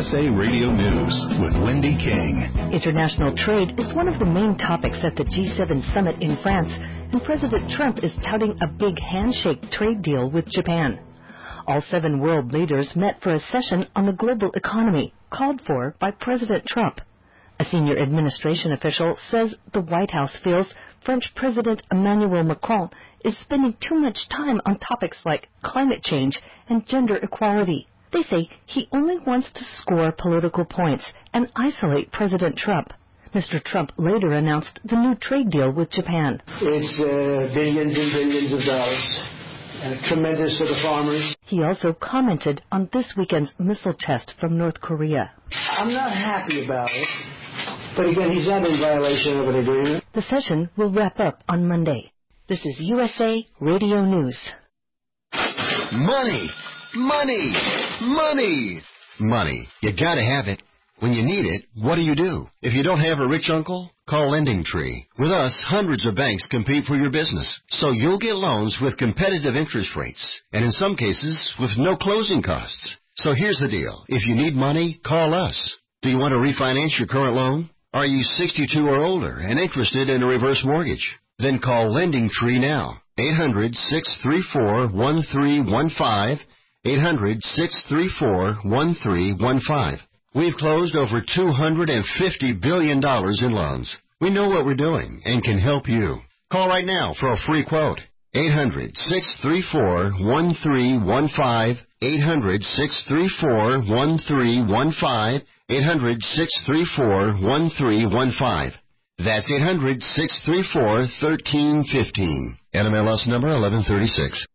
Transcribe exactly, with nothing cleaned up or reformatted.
S A Radio News with Wendy King. International trade is one of the main topics at the G seven summit in France, and President Trump is touting a big handshake trade deal with Japan. All seven world leaders met for a session on the global economy, called for by President Trump. A senior administration official says the White House feels French President Emmanuel Macron is spending too much time on topics like climate change and gender equality. They say he only wants to score political points and isolate President Trump. Mister Trump later announced the new trade deal with Japan. It's uh, billions and billions of dollars. Uh, tremendous for the farmers. He also commented on this weekend's missile test from North Korea. I'm not happy about it, but again, he's not in violation of an agreement. The session will wrap up on Monday. This is U S A Radio News. Money! Money! Money! Money. You gotta have it. When you need it, what do you do? If you don't have a rich uncle, call LendingTree. With us, hundreds of banks compete for your business, so you'll get loans with competitive interest rates, and in some cases, with no closing costs. So here's the deal. If you need money, call us. Do you want to refinance your current loan? Are you sixty-two or older and interested in a reverse mortgage? Then call LendingTree now. eight hundred, six three four, one three one five. eight hundred, six three four, one three one five. We've closed over two hundred fifty billion dollars in loans. We know what we're doing and can help you. Call right now for a free quote. eight hundred, six three four, one three one five. eight hundred, six three four, one three one five. eight hundred, six three four, one three one five. That's eight hundred, six three four, one three one five. N M L S number eleven thirty-six.